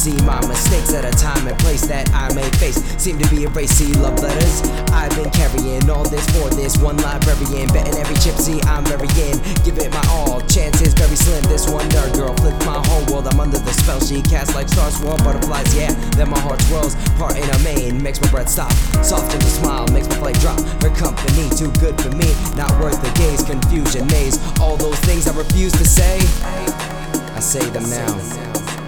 see my mistakes at a time and place that I may face seem to be erased. See love letters, I've been carrying all this for this one librarian, betting every chip, see I'm very in, give it my all, chances very slim. This wonder girl flipped my whole world, I'm under the spell she casts like stars, swarm butterflies, yeah. Then my heart swirls, part in a mane, makes my breath stop, soften the smile, makes my flight drop. Her company too good for me, not worth the gaze, confusion, maze, all those things I refuse to say, I say them now.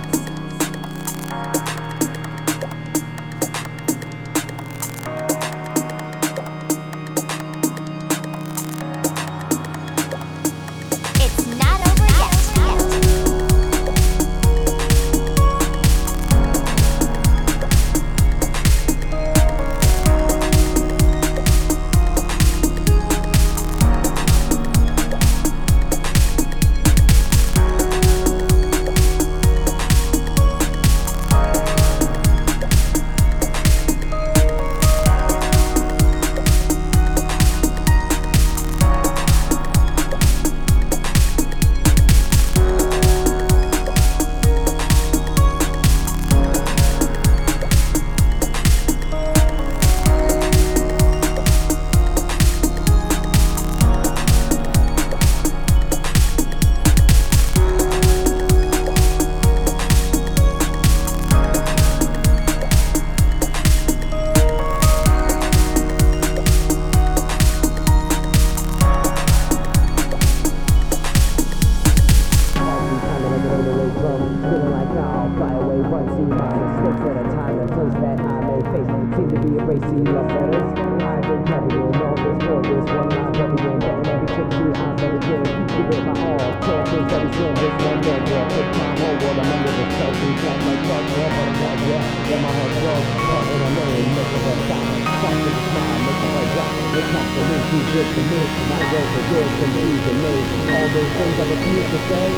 Seem to be erasing love letters. I've been carrying all this for this one line represent, betting every chip see I'm better than. Give it my all, chances very slim. This one dead girl, take my whole world. I'm under the spell, she shines like stars, forever butterflies, yeah. Then my heart grows, caught in a lane, make the breath stop, soft with a smile, make the heart drop. It's not for me, too good for me, not worth the good, confusing me. All those things I refuse to say.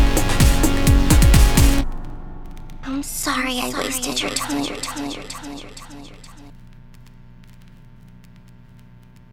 Sorry I wasted your time.